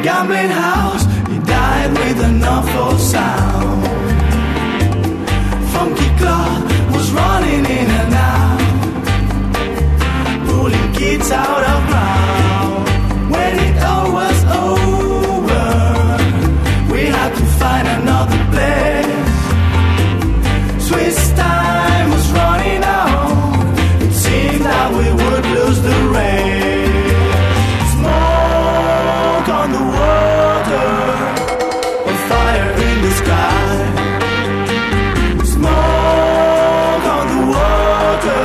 gambling house. He died with an awful sound. Funky Claw was running in and out, pulling kids out of ground. When it all was over, we had to find another place. Swiss time was running out. It seemed that we would lose the race. Smoke on the water, a fire in the sky. Smoke on the water.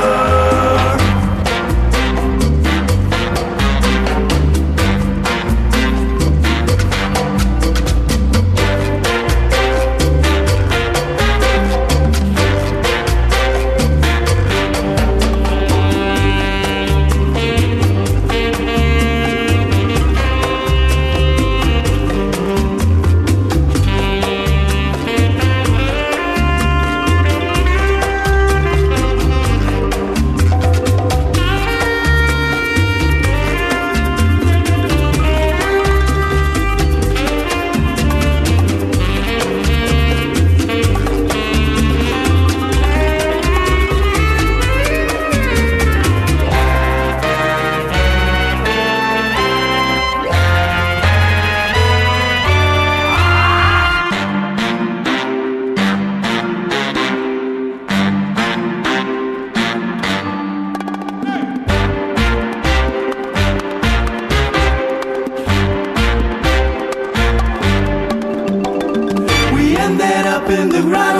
In the ground